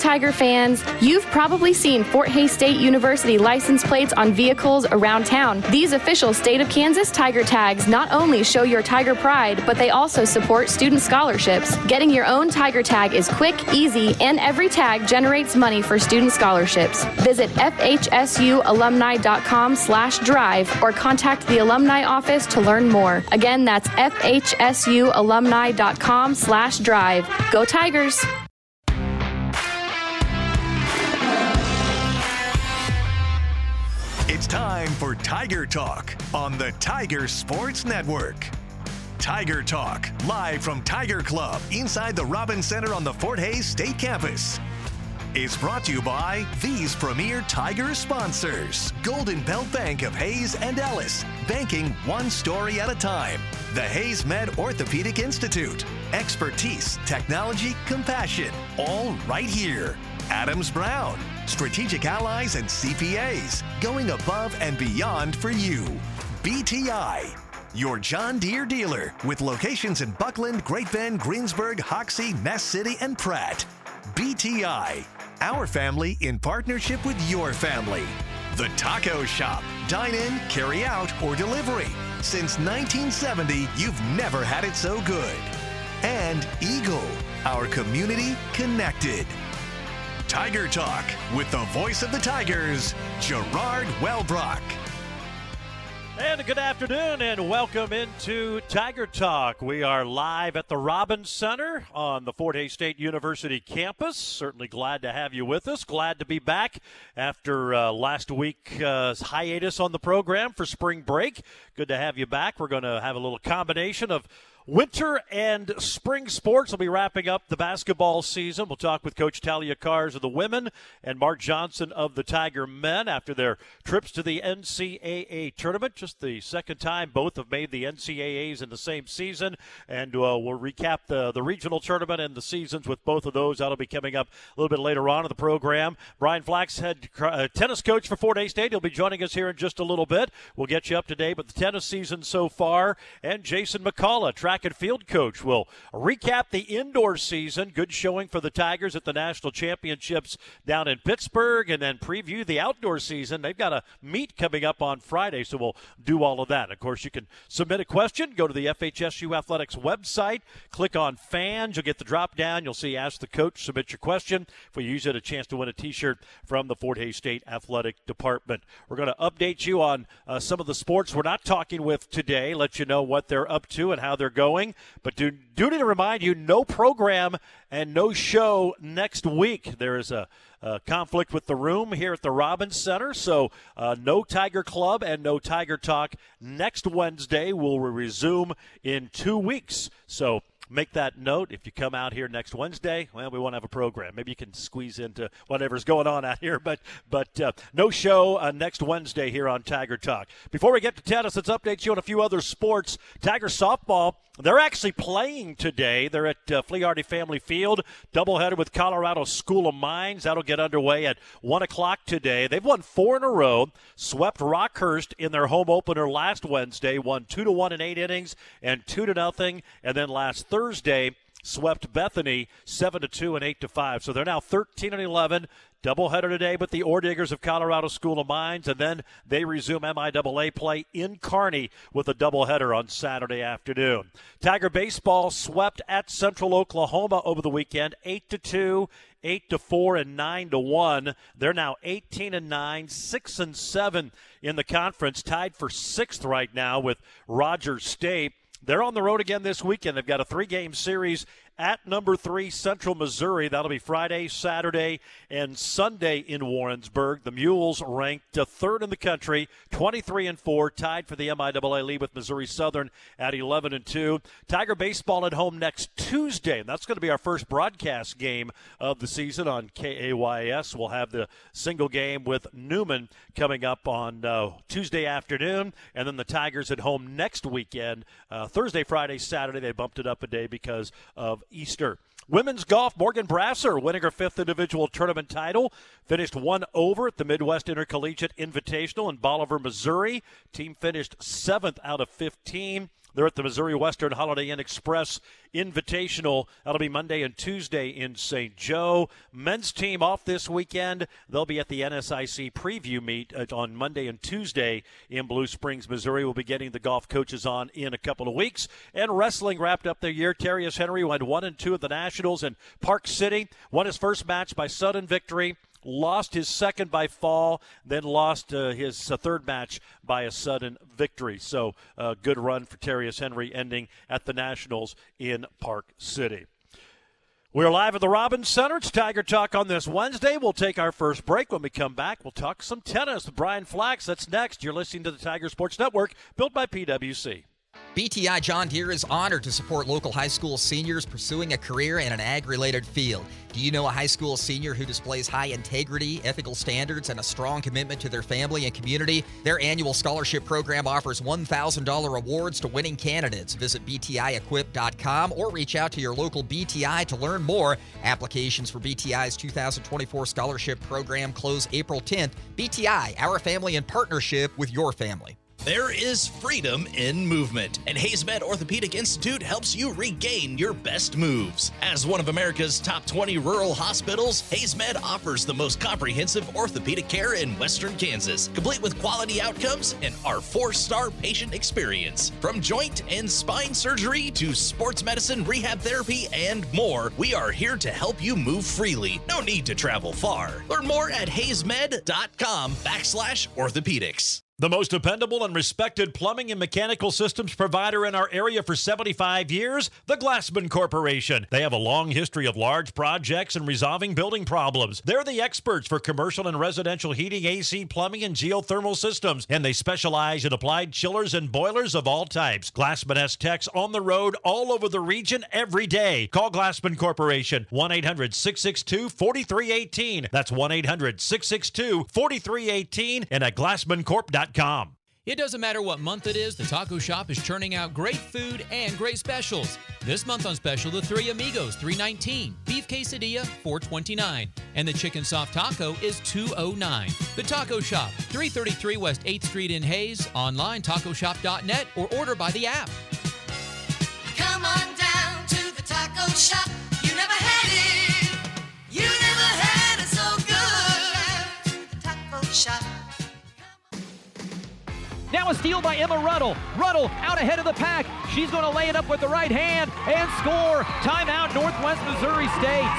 Tiger fans, you've probably seen Fort Hays State University license plates on vehicles around town. These official State of Kansas Tiger tags not only show your Tiger pride, but they also support student scholarships. Getting your own Tiger tag is quick, easy, and every tag generates money for student scholarships. Visit fhsualumni.com/drive or contact the alumni office to learn more. Again, that's fhsualumni.com/drive. Go Tigers! It's time for Tiger Talk on the Tiger Sports Network. Tiger Talk, live from Tiger Club inside the Robins Center on the Fort Hays State Campus, is brought to you by these premier Tiger sponsors. Golden Belt Bank of Hays and Ellis, banking one story at a time. The Hays Med Orthopedic Institute, expertise, technology, compassion, all right here. Adams Brown, strategic allies and CPAs, going above and beyond for you. BTI, your John Deere dealer with locations in Buckland, Great Bend, Greensburg, Hoxie, Mess City, and Pratt. BTI, our family in partnership with your family. The Taco Shop, dine in, carry out, or delivery. Since 1970, you've never had it so good. And Eagle, our community connected. Tiger Talk with the voice of the Tigers, Gerard Wellbrock. And good afternoon and welcome into Tiger Talk. We are live at the Robins Center on the Fort Hays State University campus. Certainly glad to have you with us. Glad to be back after last week's hiatus on the program for spring break. Good to have you back. We're going to have a little combination of winter and spring sports. Will be wrapping up the basketball season. We'll talk with Coach Talia Cars of the women and Mark Johnson of the Tiger men after their trips to the NCAA tournament. Just the second time both have made the NCAAs in the same season. And we'll recap the regional tournament and the seasons with both of those. That'll be coming up a little bit later on in the program. Brian Flax, head tennis coach for Fort Hays State. He'll be joining us here in just a little bit. We'll get you up to date with the tennis season so far. And Jason McCullough, track and field coach, will recap the indoor season. Good showing for the Tigers at the national championships down in Pittsburgh, and then preview the outdoor season. They've got a meet coming up on Friday, so we'll do all of that. Of course, you can submit a question. Go to the FHSU Athletics website, click on fans. You'll get the drop down. You'll see Ask the Coach. Submit your question. If we use it, a chance to win a T-shirt from the Fort Hays State Athletic Department. We're going to update you on some of the sports we're not talking with today, let you know what they're up to and how they're going. But do need to remind you, no program and no show next week. There is a conflict with the room here at the Robins Center, so no Tiger Club and no Tiger Talk next Wednesday. We'll resume in 2 weeks. So make that note. If you come out here next Wednesday, well, we won't have a program. Maybe you can squeeze into whatever's going on out here, but no show next Wednesday here on Tiger Talk. Before we get to tennis, let's update you on a few other sports. Tiger softball, they're actually playing today. They're at Fleardy Family Field, doubleheader with Colorado School of Mines. That'll get underway at 1 o'clock today. They've won 4 in a row, swept Rockhurst in their home opener last Wednesday, won 2-1 in 8 innings and 2-0, and then last Thursday swept Bethany 7-2 and 8-5. So they're now 13-11. Doubleheader today with the Orediggers of Colorado School of Mines, and then they resume MIAA play in Kearney with a doubleheader on Saturday afternoon. Tiger baseball swept at Central Oklahoma over the weekend, 8-2, 8-4, and 9-1. They're now 18-9, 6-7 in the conference, tied for 6th right now with Rogers State. They're on the road again this weekend. They've got a 3-game series at number 3 Central Missouri. That'll be Friday, Saturday, and Sunday in Warrensburg. The Mules ranked 3rd in the country, 23-4, tied for the MIAA lead with Missouri Southern at 11-2. Tiger baseball at home next Tuesday, and that's going to be our first broadcast game of the season on KAYS. We'll have the single game with Newman coming up on Tuesday afternoon, and then the Tigers at home next weekend, Thursday, Friday, Saturday. They bumped it up a day because of Easter. Women's golf, Morgan Brasser winning her 5th individual tournament title. Finished 1 over at the Midwest Intercollegiate Invitational in Bolivar, Missouri. Team finished 7th out of 15. They're at the Missouri Western Holiday Inn Express Invitational. That'll be Monday and Tuesday in St. Joe. Men's team off this weekend. They'll be at the NSIC preview meet on Monday and Tuesday in Blue Springs, Missouri. We'll be getting the golf coaches on in a couple of weeks. And wrestling wrapped up their year. Terrius Henry went 1-2 at the Nationals in Park City. Won his first match by sudden victory. Lost his second by fall, then lost his third match by a sudden victory. So good run for Terrius Henry, ending at the Nationals in Park City. We're live at the Robins Center. It's Tiger Talk on this Wednesday. We'll take our first break. When we come back, we'll talk some tennis with Brian Flax. That's next. You're listening to the Tiger Sports Network, built by PwC. BTI John Deere is honored to support local high school seniors pursuing a career in an ag-related field. Do you know a high school senior who displays high integrity, ethical standards, and a strong commitment to their family and community? Their annual scholarship program offers $1,000 awards to winning candidates. Visit BTIequip.com or reach out to your local BTI to learn more. Applications for BTI's 2024 scholarship program close April 10th. BTI, our family in partnership with your family. There is freedom in movement, and HaysMed Orthopedic Institute helps you regain your best moves. As one of America's top 20 rural hospitals, HaysMed offers the most comprehensive orthopedic care in Western Kansas, complete with quality outcomes and our 4-star patient experience. From joint and spine surgery to sports medicine, rehab therapy, and more, we are here to help you move freely. No need to travel far. Learn more at haysmed.com/orthopedics. The most dependable and respected plumbing and mechanical systems provider in our area for 75 years, the Glassman Corporation. They have a long history of large projects and resolving building problems. They're the experts for commercial and residential heating, AC, plumbing, and geothermal systems, and they specialize in applied chillers and boilers of all types. Glassman has techs on the road all over the region every day. Call Glassman Corporation, 1-800-662-4318. That's 1-800-662-4318 and at glassmancorp.com. It doesn't matter what month it is, the taco shop is churning out great food and great specials. This month on special, the Three Amigos, $3.19, beef quesadilla, $4.29, and the chicken soft taco is $2.09. The Taco Shop, 333 West 8th Street in Hayes, online tacoshop.net or order by the app. Come on down to the taco shop. You never had it. You never had it so good. To the taco shop. Now a steal by Emma Ruddle. Ruddle out ahead of the pack. She's going to lay it up with the right hand and score. Timeout, Northwest Missouri State.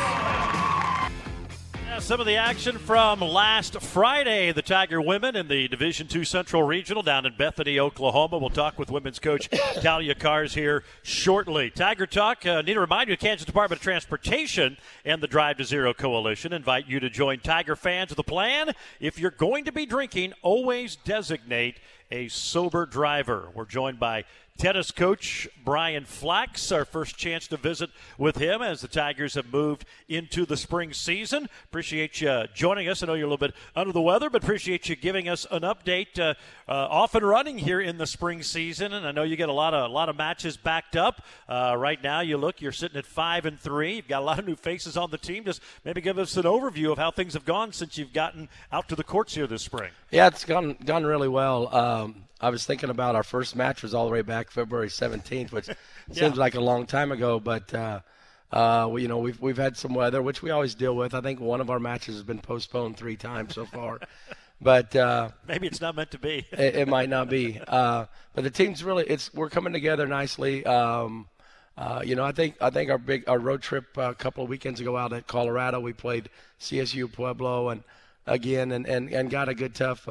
Some of the action from last Friday, the Tiger women in the Division II Central Regional down in Bethany, Oklahoma. We'll talk with women's coach Talia Kars here shortly. Tiger Talk, need to remind you, Kansas Department of Transportation and the Drive to Zero Coalition invite you to join Tiger fans with a plan. If you're going to be drinking, always designate a sober driver. We're joined by tennis coach Brian Flax. Our first chance to visit with him as the Tigers have moved into the spring season. Appreciate you joining us. I know you're a little bit under the weather, but appreciate you giving us an update. Off and running here in the spring season, and I know you get a lot of matches backed up. Right now, you're sitting at 5-3. You've got a lot of new faces on the team. Just maybe give us an overview of how things have gone since you've gotten out to the courts here this spring. Yeah, it's gone really well. I was thinking about our first match was all the way back February 17th, which seems like a long time ago. But we've had some weather, which we always deal with. I think one of our matches has been postponed 3 times so far. But maybe it's not meant to be. it might not be. But the team's we're coming together nicely. I think our road trip a couple of weekends ago out at Colorado, we played CSU Pueblo and got a good tough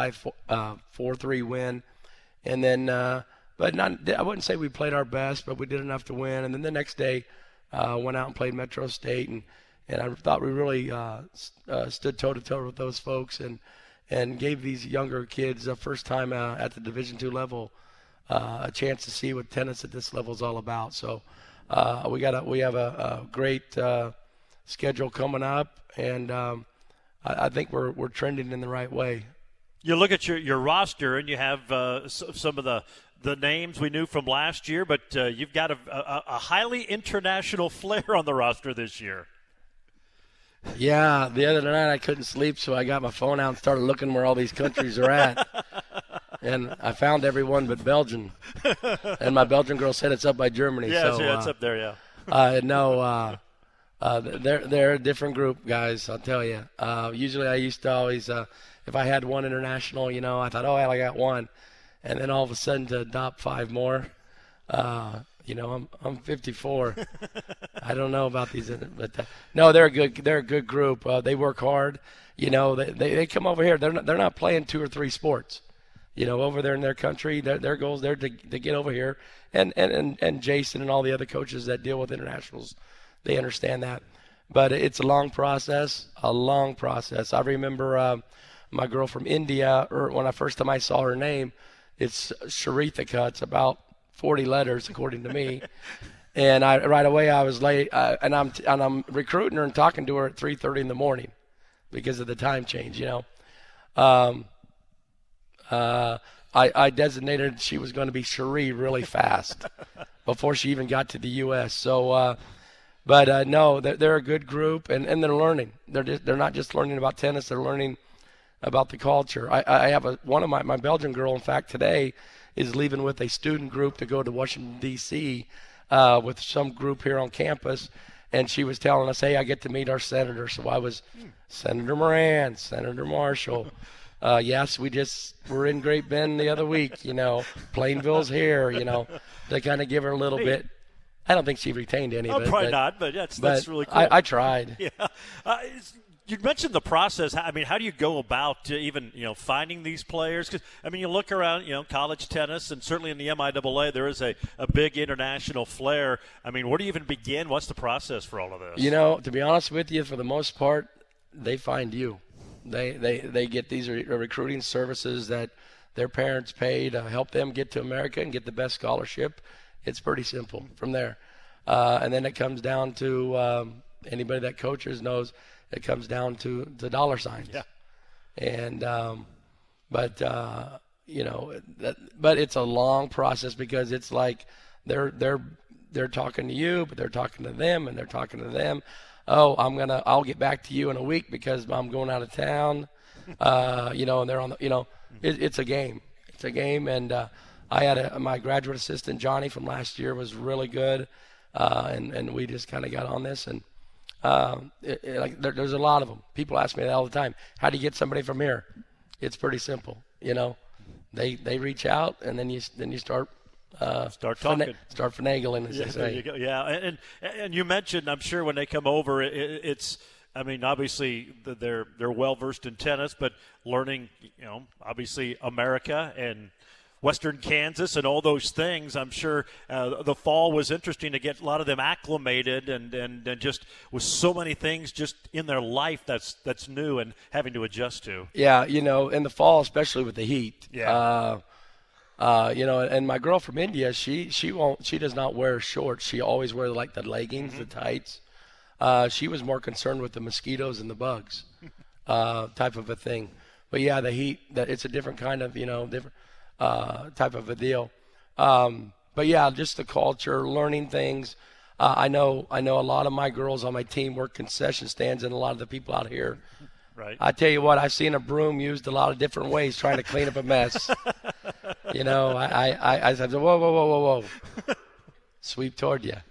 4-3 win. And then but I wouldn't say we played our best, but we did enough to win. And then the next day went out and played Metro State, and I thought we really stood toe-to-toe with those folks and gave these younger kids a first time at the Division II level a chance to see what tennis at this level is all about. So we have a great schedule coming up, and I think we're trending in the right way. You look at your roster, and you have some of the names we knew from last year, but you've got a highly international flair on the roster this year. Yeah, the other night I couldn't sleep, so I got my phone out and started looking where all these countries are at. and I found everyone but Belgium. And my Belgian girl said it's up by Germany. Yeah, so, it's up there, yeah. No, they're a different group, guys, I'll tell you. Usually I used to always, if I had one international, I thought, oh, I got one. And then all of a sudden to adopt 5 more, I'm 54. I don't know about these, but no, they're a good group. They work hard. They come over here. They're not playing 2 or 3 sports. Over there in their country, their goals there to get over here. And Jason and all the other coaches that deal with internationals, they understand that. But it's a long process. I remember my girl from India, or when I first time I saw her name, it's Sharithika. It's about 40 letters according to me. And right away I was late, and I'm recruiting her and talking to her at 3:30 in the morning because of the time change. I designated she was going to be Cherie really fast before she even got to the U.S. So, no, they're a good group, and they're learning. They're not just learning about tennis; they're learning about the culture. I have one of my Belgian girl, in fact, today is leaving with a student group to go to Washington, D.C. With some group here on campus. And she was telling us, hey, I get to meet our senator. So I was Senator Moran, Senator Marshall. Yes, we're in Great Bend the other week, Plainville's here, to kind of give her a little bit. I don't think she retained any of it. Probably not, but that's really cool. I tried. Yeah. You mentioned the process. I mean, how do you go about even, finding these players? Because, you look around, college tennis, and certainly in the MIAA, there is a big international flair. Where do you even begin? What's the process for all of this? To be honest with you, for the most part, they find you. They get these recruiting services that their parents pay to help them get to America and get the best scholarship. It's pretty simple from there. And then it comes down to anybody that coaches knows it comes down to the dollar signs. Yeah. And but it's a long process because it's like they're talking to you, but they're talking to them, and they're talking to them. Oh, I'll get back to you in a week because I'm going out of town. And they're on the, it's a game. It's a game. And I had my graduate assistant, Johnny, from last year was really good. And we just kind of got on this, and there's a lot of them. People ask me that all the time. How do you get somebody from here? It's pretty simple. They reach out, and then you start talking, start finagling, as they say. There you go. Yeah, and you mentioned, I'm sure when they come over, it's. Obviously they're well versed in tennis, but learning, obviously America and Western Kansas and all those things. I'm sure the fall was interesting to get a lot of them acclimated and just with so many things just in their life that's new and having to adjust to. Yeah, in the fall, especially with the heat. Yeah. And my girl from India, she does not wear shorts. She always wears like the leggings, the tights. She was more concerned with the mosquitoes and the bugs, type of a thing. But yeah, the heat, it's a different kind of, different type of a deal. But yeah, just the culture, learning things. I know a lot of my girls on my team work concession stands, and a lot of the people out here. Right. I tell you what, I've seen a broom used a lot of different ways trying to clean up a mess. I said, whoa. Sweep toward you.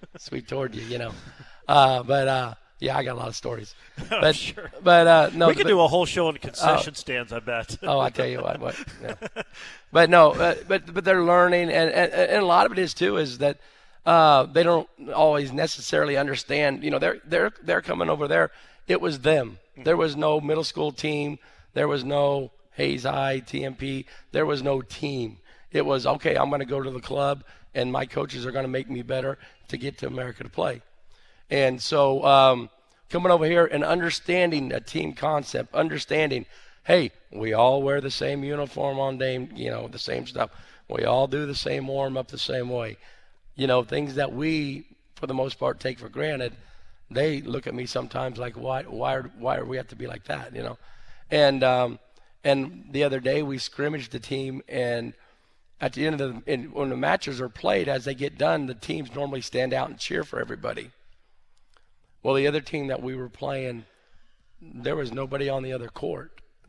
Yeah, I got a lot of stories. But, sure. But no, we could do a whole show on concession stands, I bet. I tell you what. Yeah. But no, but they're learning, and a lot of it is too is that they don't always necessarily understand. They're coming over there. It was them. There was no middle school team. There was no Hayes High, TMP. There was no team. It was, okay, I'm going to go to the club, and my coaches are going to make me better to get to America to play. And so coming over here and understanding a team concept, understanding, hey, we all wear the same uniform on day, the same stuff. We all do the same warm-up the same way. Things that we, for the most part, take for granted, they look at me sometimes like, why are we have to be like that, And the other day we scrimmaged the team, and at the end of when the matches are played, as they get done, the teams normally stand out and cheer for everybody. Well, the other team that we were playing, there was nobody on the other court.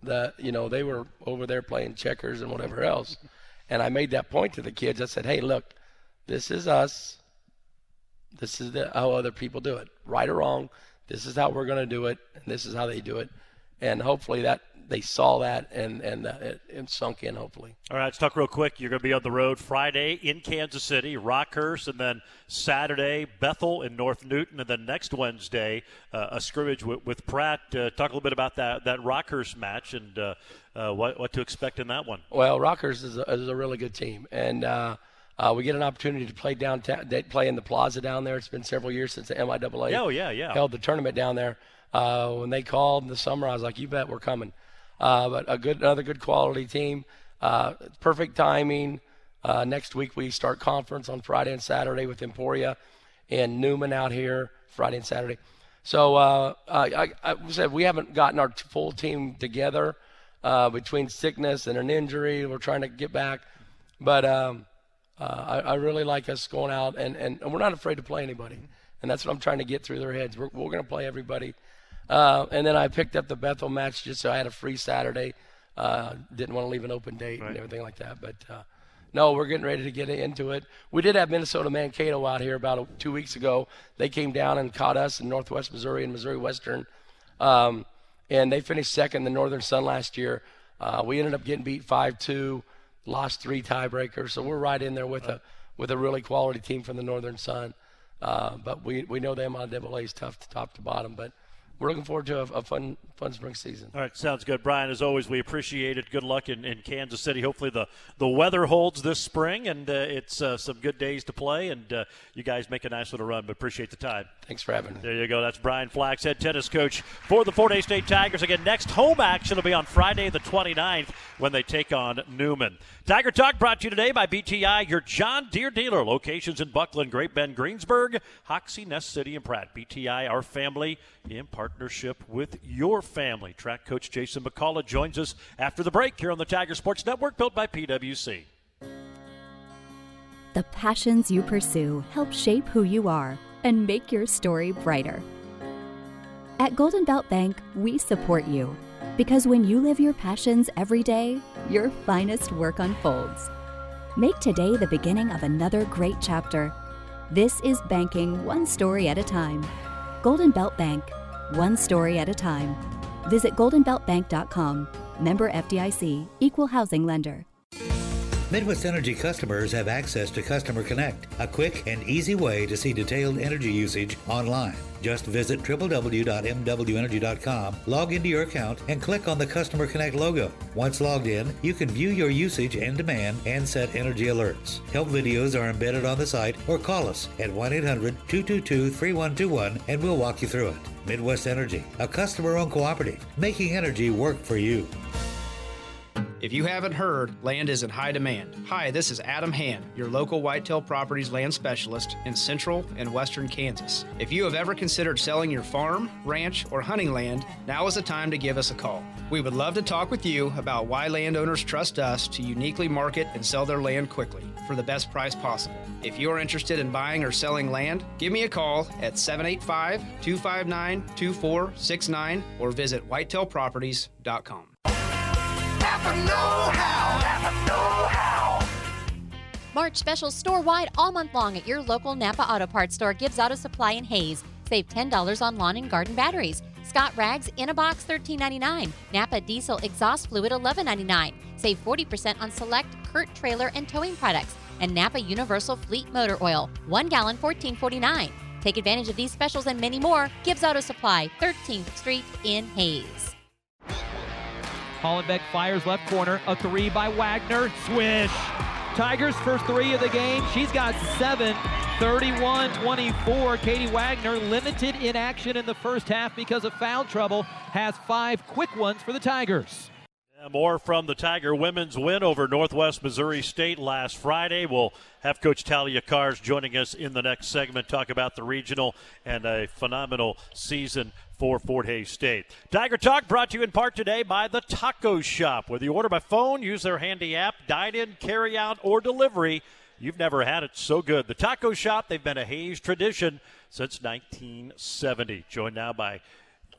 they were over there playing checkers and whatever else. And I made that point to the kids. I said, hey, look, this is us. This is how other people do it. Right or wrong, this is how we're going to do it, and this is how they do it. And hopefully that they saw that and it sunk in, hopefully. All right, let's talk real quick. You're going to be on the road Friday in Kansas City, Rockhurst, and then Saturday, Bethel and North Newton, and then next Wednesday, a scrimmage with Pratt. Talk a little bit about that Rockhurst match and what to expect in that one. Well, Rockhurst is a really good team, and we get an opportunity to play downtown. They play in the plaza down there. It's been several years since the MIAA held the tournament down there. When they called in the summer, I was like, you bet we're coming. But another good quality team. Perfect timing. Next week we start conference on Friday and Saturday with Emporia and Newman out here Friday and Saturday. So I said we haven't gotten our full team together between sickness and an injury. We're trying to get back. But I really like us going out, and we're not afraid to play anybody. And that's what I'm trying to get through their heads. We're going to play everybody. And then I picked up the Bethel match just so I had a free Saturday. Didn't want to leave an open date and everything like that. But, no, we're getting ready to get into it. We did have Minnesota Mankato out here about 2 weeks ago. They came down and caught us in Northwest Missouri and Missouri Western. And they finished second in the Northern Sun last year. We ended up getting beat 5-2, lost 3 tiebreakers. So we're right in there with a really quality team from the Northern Sun. But we know the MIAA is tough to top to bottom. But we're looking forward to a fun spring season. All right, sounds good. Brian, as always, we appreciate it. Good luck in Kansas City. Hopefully the weather holds this spring, and it's some good days to play, and you guys make a nice little run, but appreciate the time. Thanks for having me. There you go. That's Brian Flax, head tennis coach for the Fort Hays State Tigers. Again, next home action will be on Friday the 29th when they take on Newman. Tiger Talk brought to you today by BTI, your John Deere dealer. Locations in Buckland, Great Bend, Greensburg, Hoxie, Ness City, and Pratt. BTI, our family in partnership with your family. Track coach Jason McCullough joins us after the break here on the Tiger Sports Network, built by PwC. The passions you pursue help shape who you are and make your story brighter. At Golden Belt Bank, we support you because when you live your passions every day, your finest work unfolds. Make today the beginning of another great chapter. This is banking one story at a time. Golden Belt Bank, one story at a time. Visit goldenbeltbank.com. Member FDIC, Equal Housing Lender. Midwest Energy customers have access to Customer Connect, a quick and easy way to see detailed energy usage online. Just visit www.mwenergy.com, log into your account, and click on the Customer Connect logo. Once logged in, you can view your usage and demand and set energy alerts. Help videos are embedded on the site, or call us at 1-800-222-3121 and we'll walk you through it. Midwest Energy, a customer-owned cooperative, making energy work for you. If you haven't heard, land is in high demand. Hi, this is Adam Hand, your local Whitetail Properties land specialist in central and western Kansas. If you have ever considered selling your farm, ranch, or hunting land, now is the time to give us a call. We would love to talk with you about why landowners trust us to uniquely market and sell their land quickly for the best price possible. If you are interested in buying or selling land, give me a call at 785-259-2469 or visit whitetailproperties.com. March specials store-wide all month long at your local Napa Auto Parts store. Gibbs Auto Supply in Hayes. Save $10 on lawn and garden batteries. Scott Rags in a box $13.99. Napa Diesel exhaust fluid $11.99. Save 40% on select Kurt trailer and towing products. And Napa Universal Fleet Motor Oil, 1 gallon $14.49. Take advantage of these specials and many more. Gibbs Auto Supply, 13th Street in Hayes. Hollenbeck fires left corner. A 3 by Wagner. Swish. Tigers' first 3 of the game. She's got 7. 31-24. Katie Wagner limited in action in the first half because of foul trouble. Has 5 quick ones for the Tigers. More from the Tiger women's win over Northwest Missouri State last Friday. We'll have Coach Talia Cars joining us in the next segment, talk about the regional and a phenomenal season for Fort Hays State. Tiger Talk brought to you in part today by the Taco Shop. Whether you order by phone, use their handy app, dine-in, carry-out, or delivery, you've never had it so good. The Taco Shop, they've been a Hays tradition since 1970. Joined now by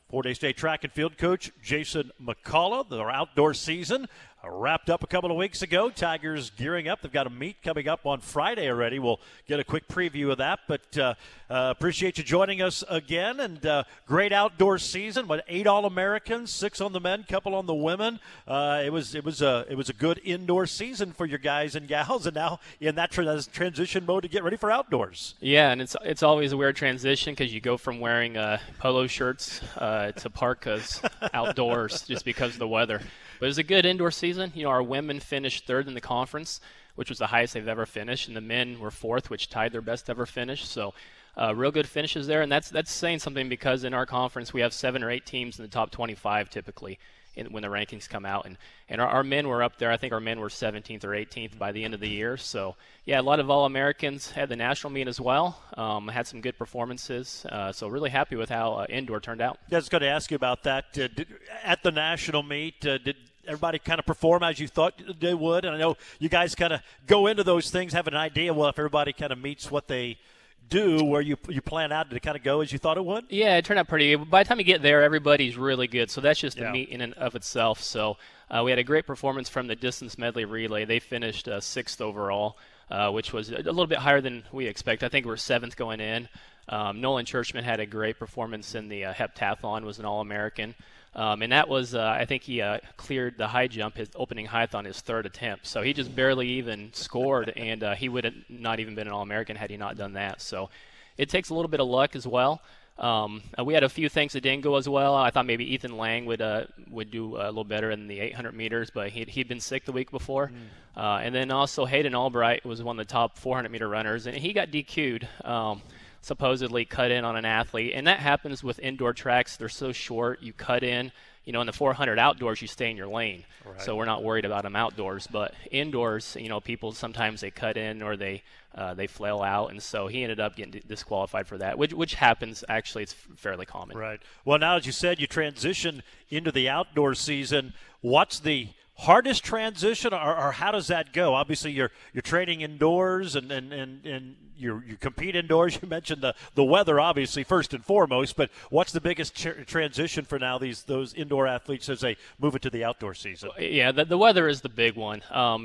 Fort Hays State track and field coach Jason McCullough. Their outdoor season wrapped up a couple of weeks ago. Tigers gearing up. They've got a meet coming up on Friday already. We'll get a quick preview of that. But appreciate you joining us again. And great outdoor season. 8 All-Americans, 6 on the men, couple on the women. It was a good indoor season for your guys and gals. And now in that transition mode to get ready for outdoors. Yeah, and it's always a weird transition because you go from wearing polo shirts to parkas outdoors just because of the weather. But it was a good indoor season. Our women finished 3rd in the conference, which was the highest they've ever finished, and the men were 4th, which tied their best ever finish. So real good finishes there, and that's saying something because in our conference we have 7 or 8 teams in the top 25 typically when the rankings come out. And our men were up there. I think our men were 17th or 18th by the end of the year. So, yeah, a lot of All-Americans had the national meet as well. Had some good performances. So really happy with how indoor turned out. Yeah, I was going to ask you about that. At the national meet, did everybody kind of perform as you thought they would? And I know you guys kind of go into those things having an idea, well, if everybody kind of meets what they do, where you plan out to kind of go as you thought it would? Yeah, it turned out pretty good. By the time you get there, everybody's really good. So that's just the meet in and of itself. So we had a great performance from the distance medley relay. They finished 6th overall, which was a little bit higher than we expected. I think we were 7th going in. Nolan Churchman had a great performance in the heptathlon, was an All-American. And that was, I think he cleared the high jump, his opening height on his 3rd attempt. So he just barely even scored, and he would have not even been an All-American had he not done that. So it takes a little bit of luck as well. We had a few things that didn't go as well. I thought maybe Ethan Lang would do a little better in the 800 meters, but he'd been sick the week before. And then also Hayden Albright was one of the top 400-meter runners, and he got DQ'd. Supposedly cut in on an athlete, and that happens with indoor tracks. They're so short, you cut in. In the 400 outdoors, you stay in your lane, so we're not worried about them outdoors. But indoors, people sometimes they cut in or they flail out, and so he ended up getting disqualified for that, which happens. Actually, it's fairly common. Right. Well, now as you said, you transition into the outdoor season. What's the hardest transition, or how does that go? Obviously, you're training indoors and you compete indoors. You mentioned the weather, obviously, first and foremost, but what's the biggest transition for now those indoor athletes as they move into the outdoor season? Yeah, the weather is the big one.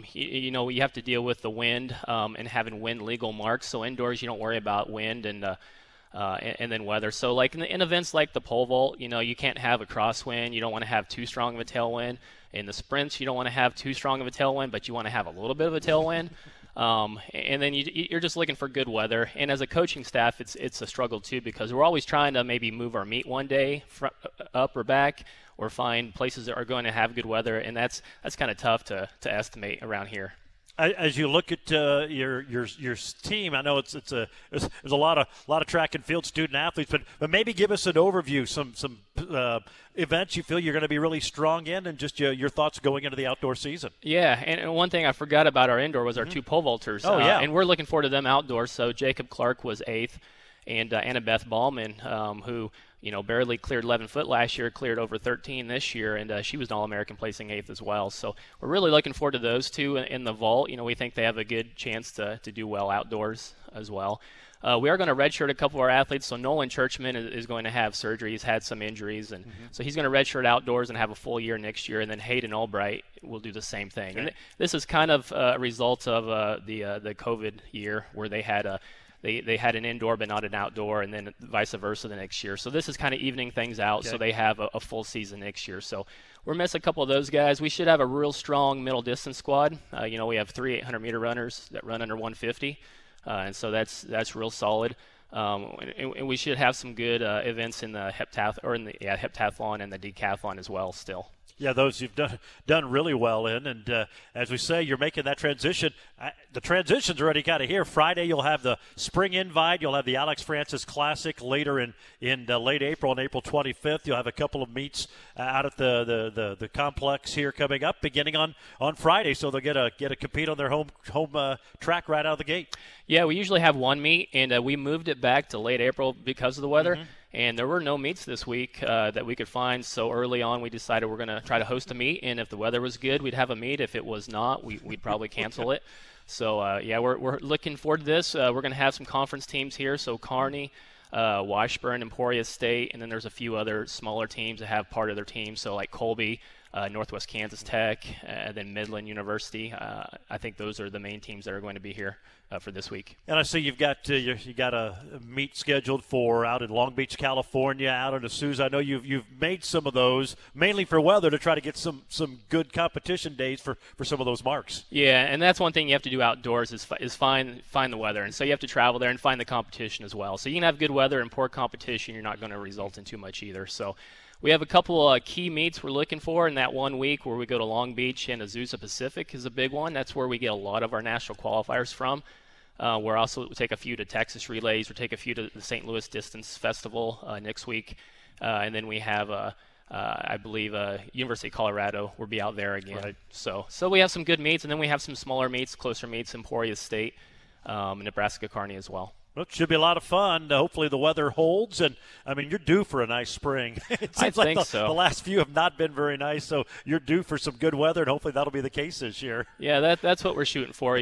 You have to deal with the wind and having wind legal marks. So indoors, you don't worry about wind and then weather. So like in events like the pole vault, you can't have a crosswind. You don't want to have too strong of a tailwind. In the sprints, you don't want to have too strong of a tailwind, but you want to have a little bit of a tailwind. And then you're just looking for good weather. And as a coaching staff, it's a struggle too, because we're always trying to maybe move our meet one day up or back, or find places that are going to have good weather, and that's kind of tough to estimate around here. As you look at your team, I know there's a lot of track and field student athletes, but maybe give us an overview, some events you feel you're going to be really strong in, and just your thoughts going into the outdoor season. Yeah, and one thing I forgot about our indoor was our 2 pole vaulters. Oh, yeah. And we're looking forward to them outdoors. So Jacob Clark was 8th, and Annabeth Ballman, who barely cleared 11 foot last year, cleared over 13 this year, and she was an All-American, placing 8th as well. So we're really looking forward to those two in the vault. We think they have a good chance to do well outdoors as well. We are going to redshirt a couple of our athletes. So Nolan Churchman is going to have surgery. He's had some injuries, and so he's going to redshirt outdoors and have a full year next year. And then Hayden Albright will do the same thing. Okay. And this is kind of a result of the COVID year, where they had They had an indoor but not an outdoor, and then vice versa the next year. So this is kind of evening things out, so they have a full season next year. So we're missing a couple of those guys. We should have a real strong middle distance squad. We have 3 800-meter runners that run under 150, and so that's real solid. And we should have some good events in the heptathlon and the decathlon as well still. Yeah, those you've done really well in. And as we say, you're making that transition. The transition's already kind of here. Friday, you'll have the Spring Invite. You'll have the Alex Francis Classic later in late April, on April 25th. You'll have a couple of meets out at the complex here coming up, beginning on Friday. So they'll get to compete on their home track right out of the gate. Yeah, we usually have one meet, and we moved it back to late April because of the weather. Mm-hmm. And there were no meets this week that we could find. So early on, we decided we're going to try to host a meet. And if the weather was good, we'd have a meet. If it was not, we'd probably cancel it. So, we're looking forward to this. We're going to have some conference teams here. So Kearney, Washburn, Emporia State, and then there's a few other smaller teams that have part of their team. So like Colby, Northwest Kansas Tech, and then Midland University. I think those are the main teams that are going to be here for this week. And I see you've got you got a meet scheduled for out in Long Beach, California, out in Azusa. I know you've made some of those mainly for weather to try to get some good competition days for some of those marks. Yeah, and that's one thing you have to do outdoors is find the weather, and so you have to travel there and find the competition as well. So you can have good weather and poor competition, you're not going to result in too much either. So we have a couple key meets we're looking for in that 1 week where we go to Long Beach, and Azusa Pacific is a big one. That's where we get a lot of our national qualifiers from. We're also take a few to Texas Relays. We'll take a few to the St. Louis Distance Festival next week. And then we have, I believe, University of Colorado. We'll be out there again. Right. So we have some good meets, and then we have some smaller meets, closer meets, Emporia State, and Nebraska Kearney as well. Well, it should be a lot of fun. Hopefully the weather holds. And, I mean, you're due for a nice spring. It seems I like think so. The last few have not been very nice, so you're due for some good weather, and hopefully that'll be the case this year. Yeah, that's what we're shooting for,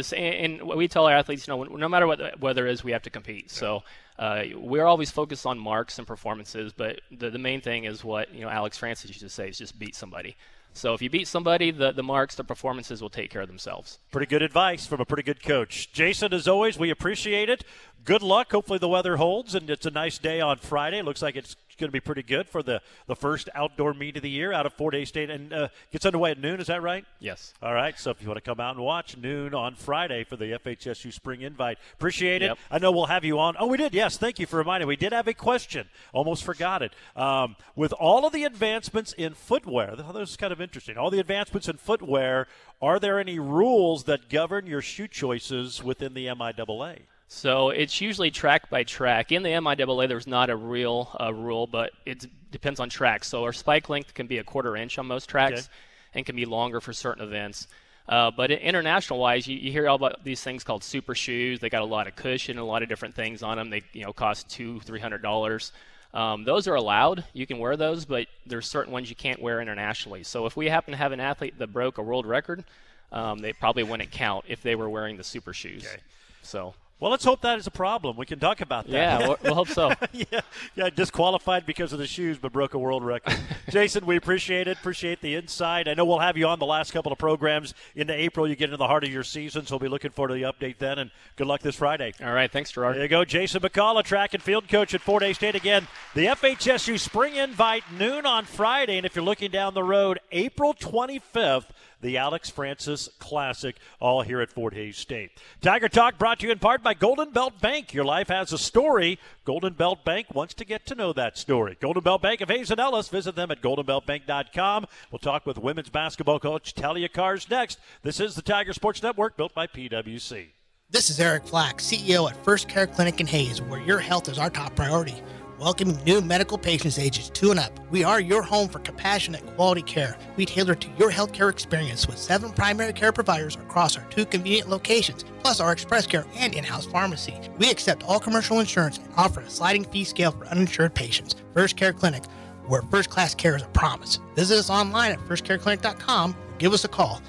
and we tell our athletes, no matter what the weather is, we have to compete. So we're always focused on marks and performances, but the main thing is what, Alex Francis used to say, is just beat somebody. So if you beat somebody, the marks, the performances will take care of themselves. Pretty good advice from a pretty good coach. Jason, as always, we appreciate it. Good luck. Hopefully the weather holds, and it's a nice day on Friday. It looks like it's going to be pretty good for the first outdoor meet of the year out of Fort Hays State. And gets underway at noon, is that right? Yes. All right, so if you want to come out and watch, noon on Friday for the FHSU Spring Invite. Appreciate it. Yep. I know we'll have you on. Oh, we did, yes. Thank you for reminding me. We did have a question. Almost forgot it. With all of the advancements in footwear, this is kind of interesting. All the advancements in footwear, are there any rules that govern your shoe choices within the MIAA? So it's usually track by track. In the MIAA, there's not a real rule, but it depends on track. So our spike length can be a 1/4 inch on most tracks and can be longer for certain events. But international-wise, you hear all about these things called super shoes. They got a lot of cushion and a lot of different things on them. They cost $200-300. Those are allowed. You can wear those, but there's certain ones you can't wear internationally. So if we happen to have an athlete that broke a world record, they probably wouldn't count if they were wearing the super shoes. Okay. So. Well, let's hope that is a problem. We can talk about that. Yeah, we'll hope so. Yeah, disqualified because of the shoes, but broke a world record. Jason, we appreciate it. Appreciate the insight. I know we'll have you on the last couple of programs into April. You get into the heart of your season, so we'll be looking forward to the update then, and good luck this Friday. All right, thanks, Gerard. There you go, Jason McCullough, track and field coach at Fort Hays State. Again, the FHSU Spring Invite, noon on Friday, and if you're looking down the road, April 25th, the Alex Francis Classic, all here at Fort Hays State. Tiger Talk brought to you in part by Golden Belt Bank. Your life has a story. Golden Belt Bank wants to get to know that story. Golden Belt Bank of Hays and Ellis. Visit them at goldenbeltbank.com. We'll talk with women's basketball coach Talia Cars next. This is the Tiger Sports Network, built by PwC. This is Eric Flack, CEO at First Care Clinic in Hays, where your health is our top priority. Welcoming new medical patients ages 2 and up. We are your home for compassionate quality care. We tailor to your healthcare experience with 7 primary care providers across our 2 convenient locations, plus our express care and in-house pharmacy. We accept all commercial insurance and offer a sliding fee scale for uninsured patients. First Care Clinic, where first-class care is a promise. Visit us online at firstcareclinic.com or give us a call,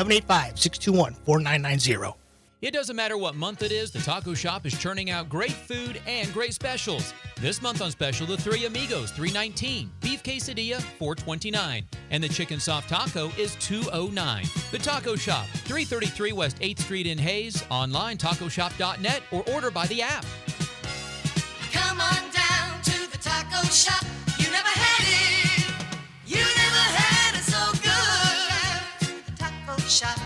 785-621-4990. It doesn't matter what month it is, the Taco Shop is churning out great food and great specials. This month on special, the Three Amigos, $3.19, beef quesadilla, $4.29, and the chicken soft taco is $2.09. The Taco Shop, 333 West 8th Street in Hays, online tacoshop.net, or order by the app. Come on down to the taco shop. You never had it. You never had it so good. To the taco shop.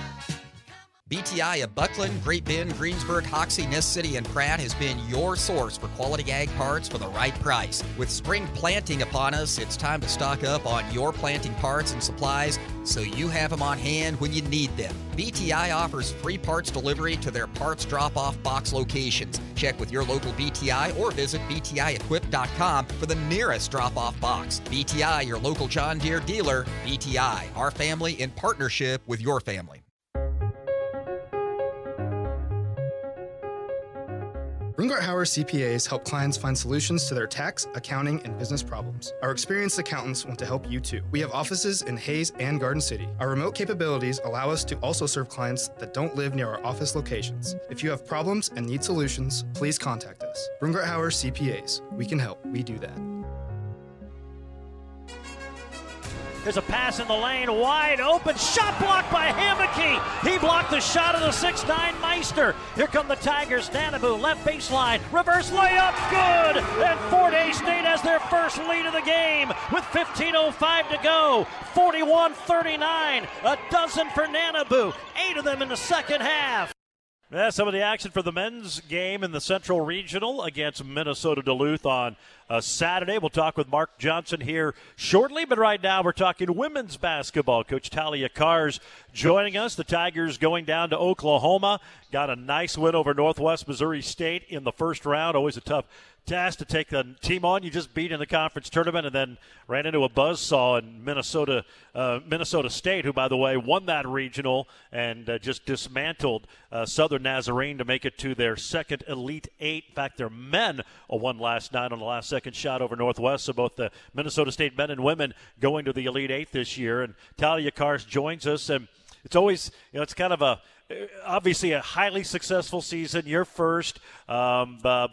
BTI of Buckland, Great Bend, Greensburg, Hoxie, Ness City, and Pratt has been your source for quality ag parts for the right price. With spring planting upon us, it's time to stock up on your planting parts and supplies so you have them on hand when you need them. BTI offers free parts delivery to their parts drop-off box locations. Check with your local BTI or visit btiequip.com for the nearest drop-off box. BTI, your local John Deere dealer. BTI, our family in partnership with your family. Brungart Howard CPAs help clients find solutions to their tax, accounting, and business problems. Our experienced accountants want to help you too. We have offices in Hayes and Garden City. Our remote capabilities allow us to also serve clients that don't live near our office locations. If you have problems and need solutions, please contact us. Brungart Howard CPAs. We can help. We do that. There's a pass in the lane, wide open, shot blocked by Hammocky. He blocked the shot of the 6'9" Meister. Here come the Tigers. Nanabu, left baseline, reverse layup, good! And Fort Hays State has their first lead of the game with 15:05 to go. 41-39, a dozen for Nanabu, 8 of them in the second half. Yeah, some of the action for the men's game in the Central Regional against Minnesota Duluth on Saturday. We'll talk with Mark Johnson here shortly, but right now we're talking women's basketball. Coach Talia Carr's joining us. The Tigers going down to Oklahoma. Got a nice win over Northwest Missouri State in the first round. Always a tough task to take the team on you just beat in the conference tournament, and then ran into a buzzsaw in Minnesota State, who, by the way, won that regional and just dismantled Southern Nazarene to make it to their second Elite Eight. In fact, their men won last night on the last-second shot over Northwest, so both the Minnesota State men and women going to the Elite Eight this year. And Talia Carr joins us, and it's always, it's kind of obviously a highly successful season, your first, but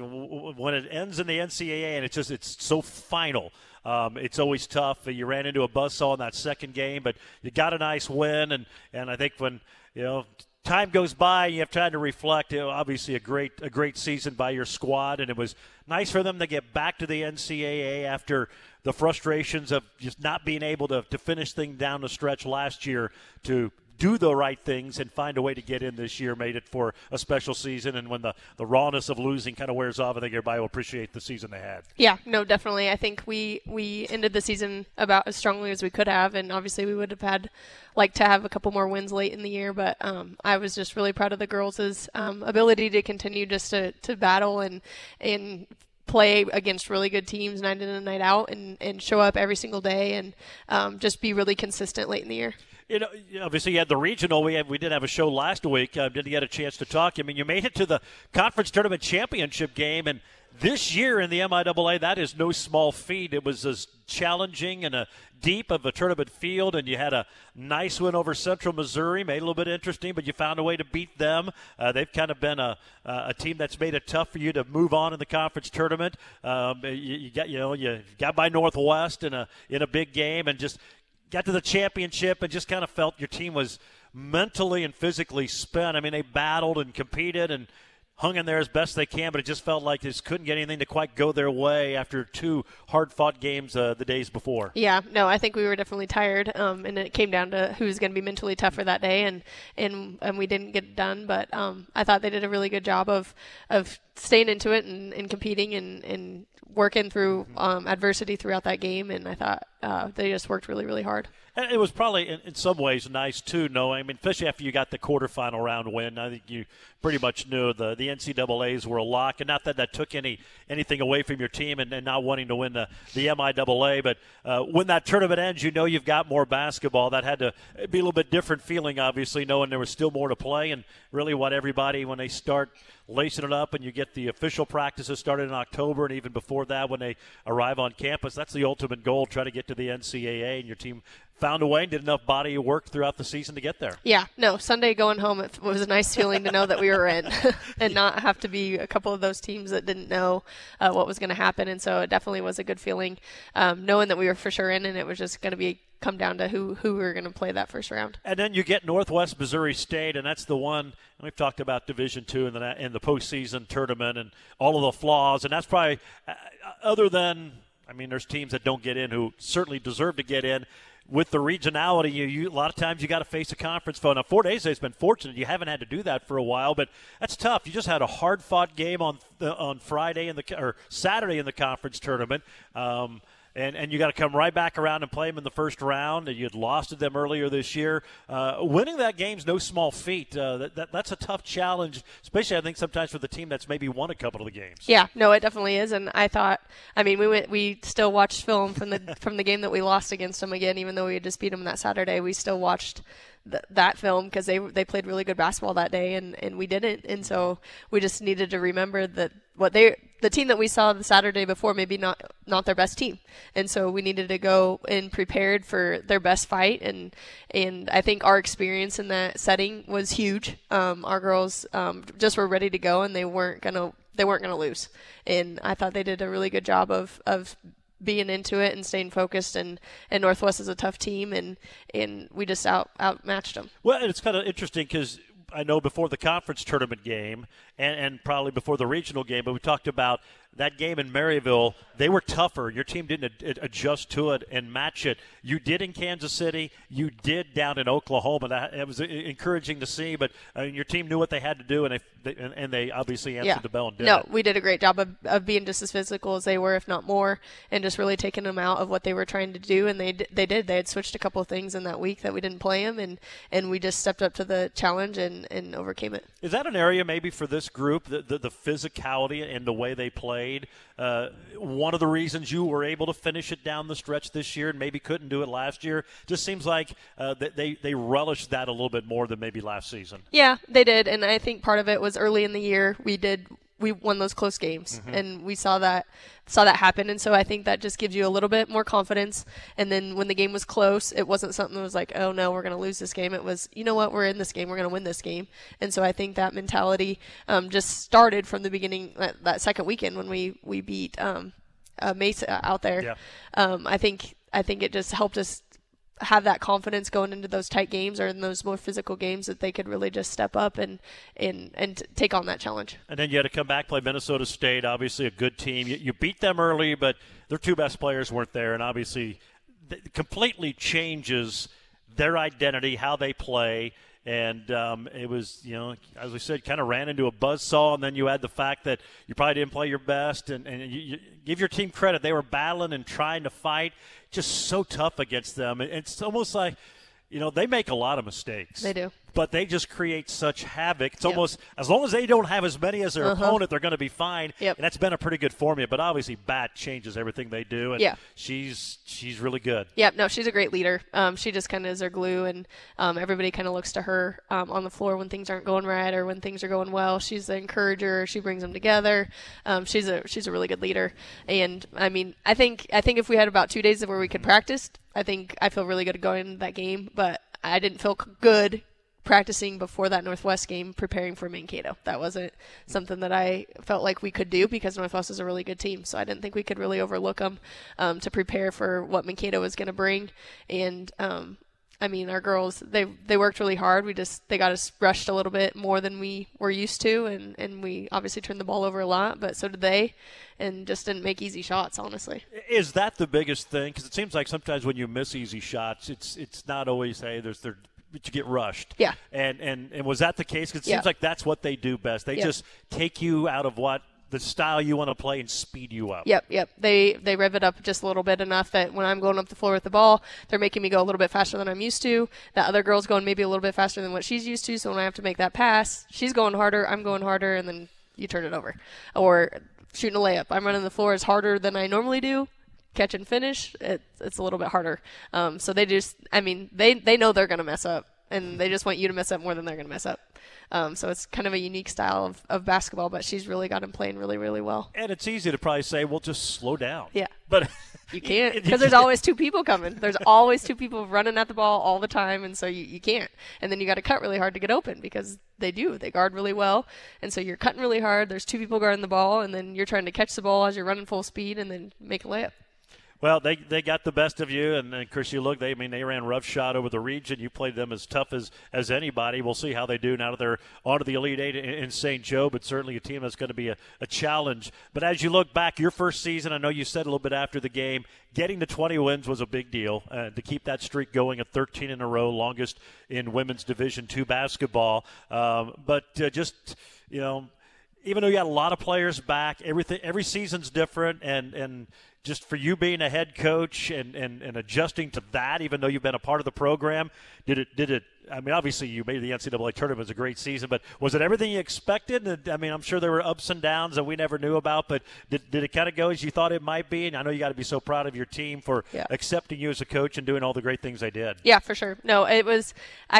when it ends in the NCAA and it's so final, it's always tough. You ran into a buzzsaw in that second game, but you got a nice win, and I think when time goes by, you have time to reflect. Obviously a great season by your squad, and it was nice for them to get back to the NCAA after the frustrations of just not being able to finish things down the stretch last year, to do the right things and find a way to get in this year, made it for a special season. And when the rawness of losing kind of wears off, I think everybody will appreciate the season they had. Yeah, no, definitely. I think we ended the season about as strongly as we could have, and obviously we would have liked to have a couple more wins late in the year, but I was just really proud of the girls' ability to continue just to battle and play against really good teams night in and night out, and show up every single day, and just be really consistent late in the year. Obviously you had the regional. We did have a show last week. Didn't get a chance to talk. I mean, you made it to the conference tournament championship game, and this year in the MIAA, that is no small feat. It was as challenging and a deep of a tournament field, and you had a nice win over Central Missouri, made it a little bit interesting, but you found a way to beat them. They've kind of been a team that's made it tough for you to move on in the conference tournament. You got by Northwest in a big game, and just got to the championship and just kind of felt your team was mentally and physically spent. I mean, they battled and competed and hung in there as best they can, but it just felt like they just couldn't get anything to quite go their way after 2 hard-fought games the days before. Yeah, no, I think we were definitely tired, and it came down to who's going to be mentally tougher that day, and we didn't get it done, but I thought they did a really good job of staying into it and competing and working through adversity throughout that game, and I thought they just worked really, really hard. And it was probably, in some ways, nice, too, knowing, I mean, especially after you got the quarterfinal round win. I think you pretty much knew the NCAAs were a lock, and not that took anything away from your team and not wanting to win the MIAA, but when that tournament ends, you know you've got more basketball. That had to be a little bit different feeling, obviously, knowing there was still more to play, and really what everybody, when they start lacing it up and you get the official practices started in October, and even before that when they arrive on campus, that's the ultimate goal, try to get to the NCAA, and your team found a way and did enough body work throughout the season to get there. Yeah, no, Sunday going home, it was a nice feeling to know that we were in and not have to be a couple of those teams that didn't know what was going to happen, and so it definitely was a good feeling knowing that we were for sure in, and it was just going to come down to who we were going to play that first round. And then you get Northwest Missouri State, and that's the one, and we've talked about Division II in the postseason tournament and all of the flaws, and that's probably, other than, I mean, there's teams that don't get in who certainly deserve to get in. With the regionality, you a lot of times you got to face a conference foe. Now, Fort Hays has been fortunate; you haven't had to do that for a while, but that's tough. You just had a hard-fought game on Friday or Saturday in the conference tournament. and you got to come right back around and play them in the first round. And you had lost to them earlier this year. Winning that game's no small feat. That's a tough challenge, especially I think sometimes for the team that's maybe won a couple of the games. Yeah, no, it definitely is. And I thought, I mean, we still watched film from the game that we lost against them again, even though we had just beat them that Saturday. We still watched that film because they played really good basketball that day, and we didn't. And so we just needed to remember that the team that we saw the Saturday before, maybe not their best team. And so we needed to go in prepared for their best fight. And I think our experience in that setting was huge. Our girls just were ready to go, and they weren't gonna lose. And I thought they did a really good job of being into it and staying focused, and Northwest is a tough team, and we just outmatched them. Well, it's kind of interesting because I know before the conference tournament game and probably before the regional game, but we talked about that game in Maryville. They were tougher. Your team didn't adjust to it and match it. You did in Kansas City. You did down in Oklahoma. It was encouraging to see, but your team knew what they had to do, and they obviously answered the bell and did it. We did a great job of being just as physical as they were, if not more, and just really taking them out of what they were trying to do, and they did. They had switched a couple of things in that week that we didn't play them, and we just stepped up to the challenge and overcame it. Is that an area maybe for this group, the physicality and the way they played? One of the reasons you were able to finish it down the stretch this year and maybe couldn't do it last year, just seems like they relished that a little bit more than maybe last season. Yeah, they did, and I think part of it was early in the year we won those close games, and we saw that happen, and so I think that just gives you a little bit more confidence. And then when the game was close, it wasn't something that was like, oh no, we're going to lose this game. It was, you know what, we're in this game, we're going to win this game. And so I think that mentality just started from the beginning, that second weekend when we beat Mesa out there. Yeah. I think it just helped us have that confidence going into those tight games or in those more physical games that they could really just step up and take on that challenge. And then you had to come back, play Minnesota State, obviously a good team. You beat them early, but their two best players weren't there, and obviously it completely changes their identity, how they play. And it was, as we said, kind of ran into a buzzsaw, and then you had the fact that you probably didn't play your best. And you give your team credit. They were battling and trying to fight, just so tough against them. It's almost like, they make a lot of mistakes. They do. But they just create such havoc. It's almost, as long as they don't have as many as their opponent, they're going to be fine. Yep. And that's been a pretty good formula. But obviously, Bat changes everything they do. And she's really good. Yeah, no, she's a great leader. She just kind of is their glue, and everybody kind of looks to her on the floor when things aren't going right or when things are going well. She's the encourager. She brings them together. She's a really good leader. And, I mean, I think if we had about 2 days where we could practice, I feel really good going into that game. But I didn't feel good practicing before that Northwest game, preparing for Mankato. That wasn't something that I felt like we could do because Northwest is a really good team. So I didn't think we could really overlook them to prepare for what Mankato was going to bring. And I mean, our girls, they worked really hard. They got us rushed a little bit more than we were used to, and we obviously turned the ball over a lot, but so did they, and just didn't make easy shots, honestly. Is that the biggest thing? Because it seems like sometimes when you miss easy shots, it's not always, hey, but you get rushed. Yeah. And was that the case? Because it seems like that's what they do best. They just take you out of the style you want to play and speed you up. Yep. They rev it up just a little bit enough that when I'm going up the floor with the ball, they're making me go a little bit faster than I'm used to. That other girl's going maybe a little bit faster than what she's used to, so when I have to make that pass, she's going harder, I'm going harder, and then you turn it over. Or shooting a layup. I'm running the floor is harder than I normally do. Catch and finish, it's a little bit harder. So they know they're going to mess up, and they just want you to mess up more than they're going to mess up. So it's kind of a unique style of basketball, but she's really got him playing really, really well. And it's easy to probably say, well, just slow down. Yeah. But you can't, because there's always two people coming. There's always two people running at the ball all the time, and so you can't. And then you got to cut really hard to get open because they guard really well. And so you're cutting really hard. There's two people guarding the ball, and then you're trying to catch the ball as you're running full speed and then make a layup. Well, they got the best of you, and of course you look. They ran roughshod over the region. You played them as tough as anybody. We'll see how they do now that they're onto the Elite Eight in St. Joe, but certainly a team that's going to be a challenge. But as you look back, your first season, I know you said a little bit after the game, getting to 20 wins was a big deal. To keep that streak going at 13 in a row, longest in women's Division II basketball. even though you got a lot of players back, every season's different, and just for you being a head coach and adjusting to that, even though you've been a part of the program, did it? I mean, obviously you made the NCAA tournament. It was a great season, but was it everything you expected? And, I mean, I'm sure there were ups and downs that we never knew about, but did it kind of go as you thought it might be? And I know you got to be so proud of your team for accepting you as a coach and doing all the great things they did. Yeah, for sure. No, it was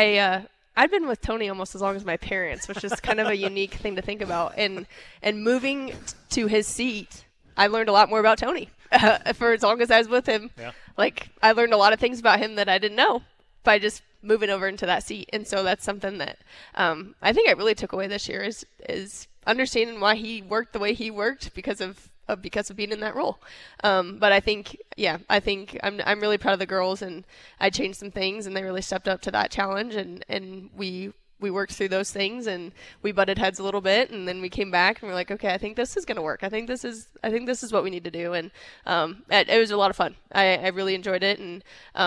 I'd been with Tony almost as long as my parents, which is kind of a unique thing to think about. And moving to his seat, I learned a lot more about Tony. For as long as I was with him, like I learned a lot of things about him that I didn't know by just moving over into that seat. And so that's something that I think I really took away this year is understanding why he worked the way he worked because of being in that role. But I think I'm really proud of the girls, and I changed some things and they really stepped up to that challenge, and we worked through those things and we butted heads a little bit, and then we came back and we're like, okay, I think this is going to work. I think this is what we need to do. And it was a lot of fun. I really enjoyed it, and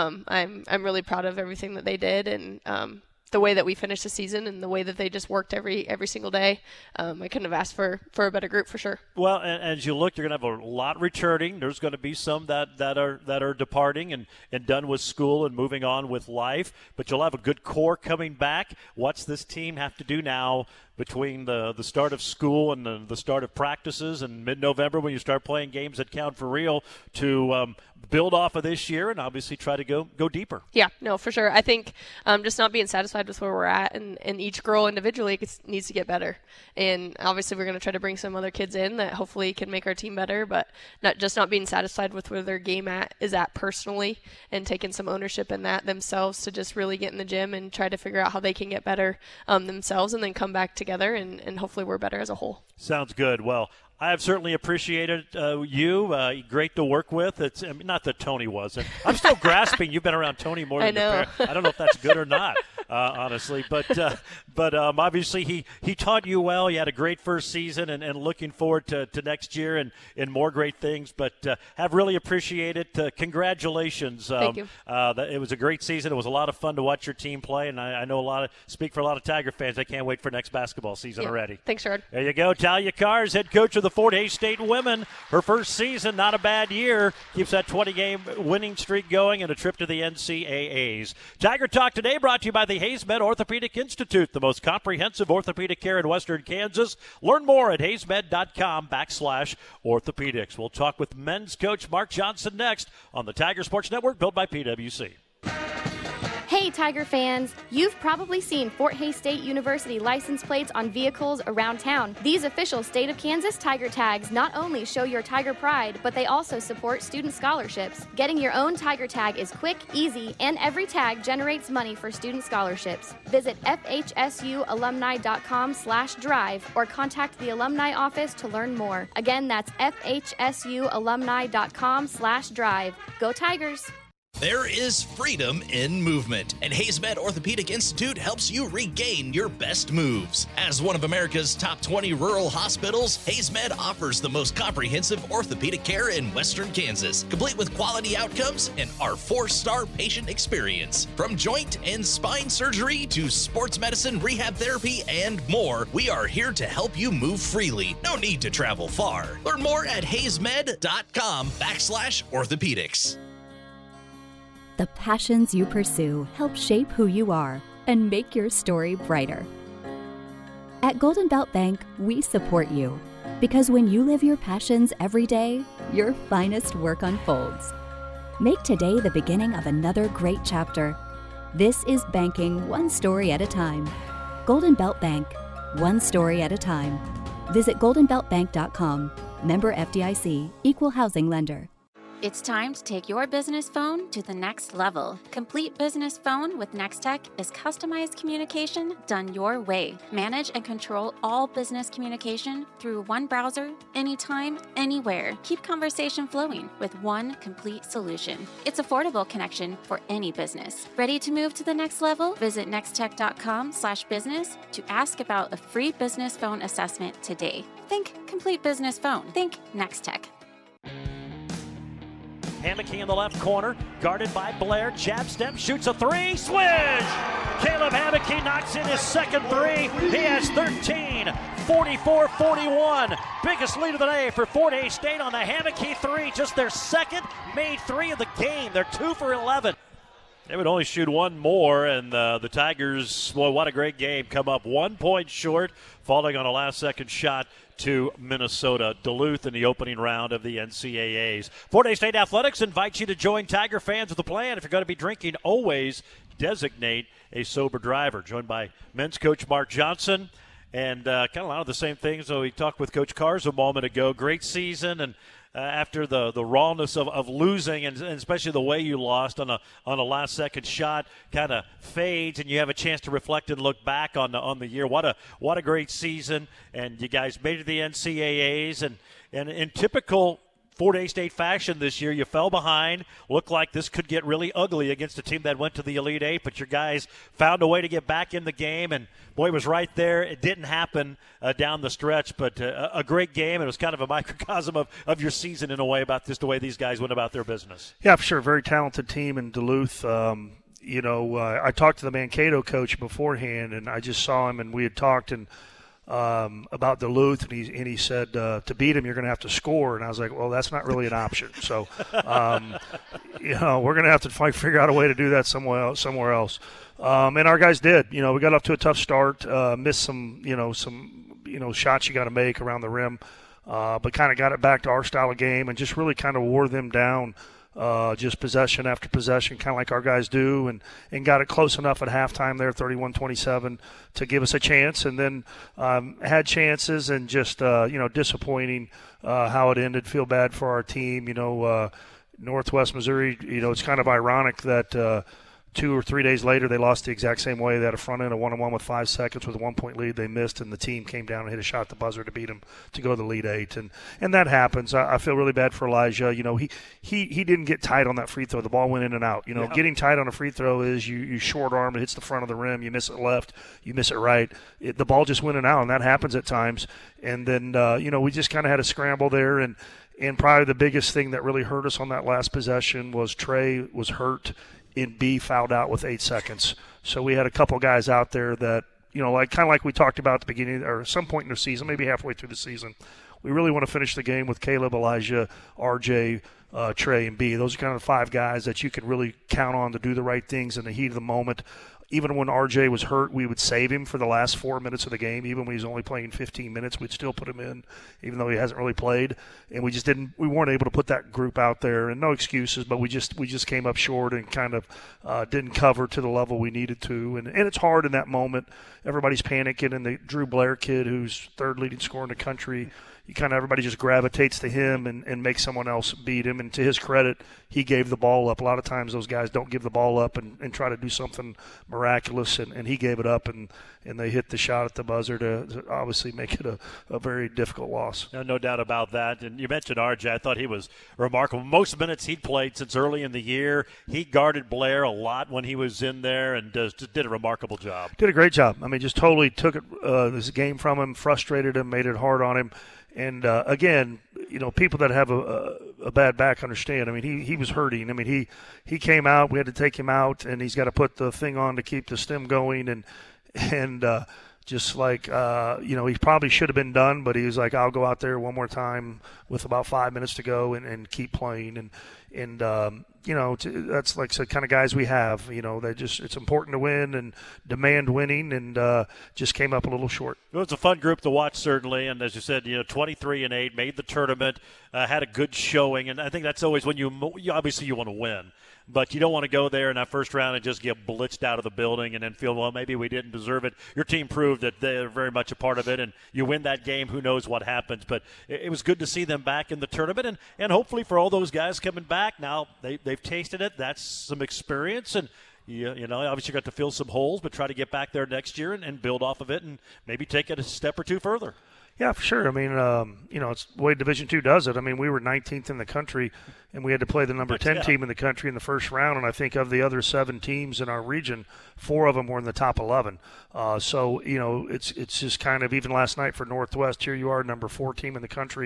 I'm really proud of everything that they did, and the way that we finished the season and the way that they just worked every single day. I couldn't have asked for a better group for sure. Well, and as you look, you're going to have a lot returning. There's going to be some that are departing and done with school and moving on with life, but you'll have a good core coming back. What's this team have to do now between the start of school and the start of practices and mid-November when you start playing games that count for real to build off of this year and obviously try to go deeper? Yeah, no, for sure. I think just not being satisfied with where we're at, and each girl individually needs to get better. And obviously we're going to try to bring some other kids in that hopefully can make our team better, but not being satisfied with where their game is at personally, and taking some ownership in that themselves to just really get in the gym and try to figure out how they can get better themselves, and then come back together and hopefully we're better as a whole. Sounds good. Well, I have certainly appreciated you. Great to work with. It's not that Tony wasn't. I'm still grasping. You've been around Tony more than your parents. I don't know if that's good or not, honestly. But obviously he taught you well. You had a great first season, and looking forward to next year and more great things. But have really appreciated it. Congratulations. Thank you. It was a great season. It was a lot of fun to watch your team play, and I know speak for a lot of Tiger fans. I can't wait for next basketball season already. Thanks, Gerard. There you go. Talia Cars, head coach of the Fort Hays State women. Her first season, not a bad year. Keeps that 20-game winning streak going and a trip to the NCAAs. Tiger Talk today brought to you by the HaysMed Orthopedic Institute, the most comprehensive orthopedic care in Western Kansas. Learn more at haysmed.com/orthopedics. We'll talk with men's coach Mark Johnson next on the Tiger Sports Network, built by PwC. Hey Tiger fans, you've probably seen Fort Hays State University license plates on vehicles around town. These official State of Kansas Tiger tags not only show your Tiger pride, but they also support student scholarships. Getting your own Tiger tag is quick, easy, and every tag generates money for student scholarships. Visit fhsualumni.com/drive or contact the alumni office to learn more. Again, that's fhsualumni.com/drive. Go Tigers! There is freedom in movement, and HaysMed Orthopedic Institute helps you regain your best moves. As one of America's top 20 rural hospitals, HaysMed offers the most comprehensive orthopedic care in Western Kansas, complete with quality outcomes and our 4-star patient experience. From joint and spine surgery to sports medicine, rehab therapy, and more, we are here to help you move freely. No need to travel far. Learn more at haysmed.com/orthopedics. The passions you pursue help shape who you are and make your story brighter. At Golden Belt Bank, we support you because when you live your passions every day, your finest work unfolds. Make today the beginning of another great chapter. This is banking one story at a time. Golden Belt Bank, one story at a time. Visit goldenbeltbank.com. Member FDIC, Equal Housing Lender. It's time to take your business phone to the next level. Complete Business Phone with Nextech is customized communication done your way. Manage and control all business communication through one browser, anytime, anywhere. Keep conversation flowing with one complete solution. It's affordable connection for any business. Ready to move to the next level? Visit nextech.com/business to ask about a free business phone assessment today. Think Complete Business Phone. Think Nextech. Hammocky in the left corner, guarded by Blair. Jab step, shoots a three, swish! Caleb Hammocky knocks in his second three. He has 13, 44-41. Biggest lead of the day for Fort Hays State on the Hammocky three. Just their second made three of the game. They're 2 for 11. They would only shoot one more, and the Tigers, boy, what a great game. Come up 1 point short, falling on a last-second shot to Minnesota Duluth in the opening round of the NCAAs. Fort Hays State Athletics invites you to join Tiger fans with a plan. If you're going to be drinking, always designate a sober driver. Joined by men's coach Mark Johnson, and kind of a lot of the same things. So we talked with Coach Cars a moment ago. Great season, and after the rawness of losing, and especially the way you lost on a last-second shot, kind of fades, and you have a chance to reflect and look back on the year. What a great season, and you guys made it to the NCAAs, and in typical Fort Hays State fashion this year, you fell behind. Looked like this could get really ugly against a team that went to the Elite Eight, but your guys found a way to get back in the game, and boy, it was right there. It didn't happen down the stretch, but a great game. It was kind of a microcosm of your season in a way, about just the way these guys went about their business. Yeah, for sure. Very talented team in Duluth. I talked to the Mankato coach beforehand, and I just saw him, and we had talked about Duluth, and he said to beat him you're going to have to score, and I was like, well, that's not really an option. So we're going to have to figure out a way to do that somewhere else. And our guys did. We got off to a tough start, missed some shots you got to make around the rim, but kind of got it back to our style of game and just really kind of wore them down. Just possession after possession, kind of like our guys do, and got it close enough at halftime there, 31-27, to give us a chance. And then had chances and just, disappointing how it ended. Feel bad for our team. Northwest Missouri, it's kind of ironic that 2 or 3 days later, they lost the exact same way. They had a front end of 1-on-1 with 5 seconds with a 1-point lead. They missed, and the team came down and hit a shot at the buzzer to beat them to go to the lead 8. And that happens. I feel really bad for Elijah. He didn't get tight on that free throw. The ball went in and out. Getting tight on a free throw is you short arm, it hits the front of the rim. You miss it left, you miss it right. The ball just went in and out, and that happens at times. And then, we just kind of had a scramble there. And probably the biggest thing that really hurt us on that last possession was Trey was hurt. In B fouled out with 8 seconds. So we had a couple guys out there that, like we talked about at the beginning or some point in the season, maybe halfway through the season, we really want to finish the game with Caleb, Elijah, RJ, Trey, and B. Those are kind of the 5 guys that you can really count on to do the right things in the heat of the moment. Even when RJ was hurt, we would save him for the last 4 minutes of the game. Even when he's only playing 15 minutes, we'd still put him in, even though he hasn't really played. And we weren't able to put that group out there. And no excuses, but we just came up short and kind of didn't cover to the level we needed to. And it's hard in that moment. Everybody's panicking, and the Drew Blair kid, who's 3rd leading scorer in the country, everybody just gravitates to him and makes someone else beat him. And to his credit, he gave the ball up. A lot of times those guys don't give the ball up and try to do something miraculous, and he gave it up, and they hit the shot at the buzzer to obviously make it a very difficult loss. No doubt about that. And you mentioned RJ. I thought he was remarkable. Most minutes he'd played since early in the year. He guarded Blair a lot when he was in there and just did a remarkable job. Did a great job. I mean, just totally took this game from him, frustrated him, made it hard on him. And, again, people that have a bad back understand. I mean, he was hurting. I mean, he came out. We had to take him out, and he's got to put the thing on to keep the stem going. And just like, he probably should have been done, but he was like, I'll go out there one more time with about 5 minutes to go and keep playing. And that's like the kind of guys we have. It's important to win and demand winning, and just came up a little short. It was a fun group to watch, certainly, and as you said, 23-8, made the tournament, had a good showing, and I think that's always when you obviously you want to win. But you don't want to go there in that first round and just get blitzed out of the building and then feel, well, maybe we didn't deserve it. Your team proved that they're very much a part of it, and you win that game, who knows what happens. But it was good to see them back in the tournament, and hopefully for all those guys coming back now, they've tasted it. That's some experience, and obviously got to fill some holes, but try to get back there next year and build off of it and maybe take it a step or two further. Yeah, for sure. I mean, it's the way Division II does it. I mean, we were 19th in the country, and we had to play the number 10 team in the country in the first round. And I think of the other 7 teams in our region, 4 of them were in the top 11. So, it's just kind of, even last night for Northwest, here you are, number 4 team in the country.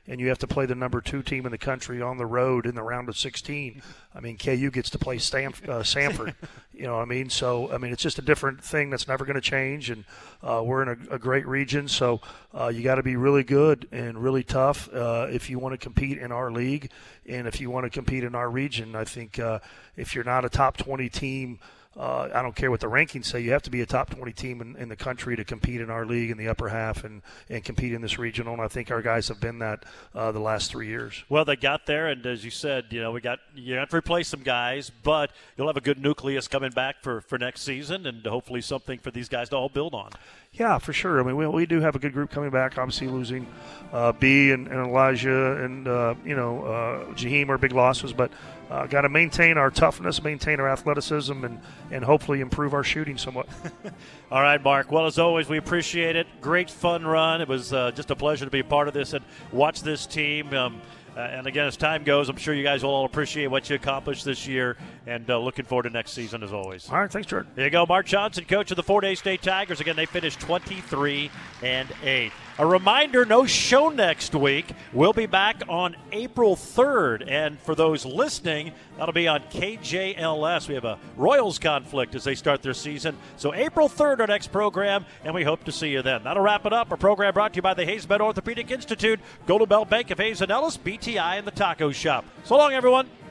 and you have to play the number 2 team in the country on the road in the round of 16. I mean, KU gets to play Sanford. You know what I mean? So, I mean, it's just a different thing that's never going to change, and we're in a great region. So you got to be really good and really tough if you want to compete in our league and if you want to compete in our region. I think if you're not a top 20 team, I don't care what the rankings say, you have to be a top 20 team in the country to compete in our league in the upper half and compete in this regional. And I think our guys have been that the last 3 years. Well, they got there, and as you said, you have to replace some guys, but you'll have a good nucleus coming back for next season, and hopefully something for these guys to all build on. Yeah, for sure. I mean, we do have a good group coming back. Obviously, losing B and Elijah and Jaheim are big losses, but got to maintain our toughness, maintain our athleticism, and hopefully improve our shooting somewhat. All right, Mark. Well, as always, we appreciate it. Great fun run. It was just a pleasure to be a part of this and watch this team. And again, as time goes, I'm sure you guys will all appreciate what you accomplished this year, and looking forward to next season as always. All right, thanks, Jordan. There you go, Mark Johnson, coach of the Fort Hays State Tigers. Again, they finished 23-8. A reminder, no show next week. We'll be back on April 3rd, and for those listening, that'll be on KJLS. We have a Royals conflict as they start their season. So April 3rd, our next program, and we hope to see you then. That'll wrap it up. Our program brought to you by the Hayes Med Orthopedic Institute, Golden Belt Bank of Hayes and Ellis, BTI, and the Taco Shop. So long, everyone.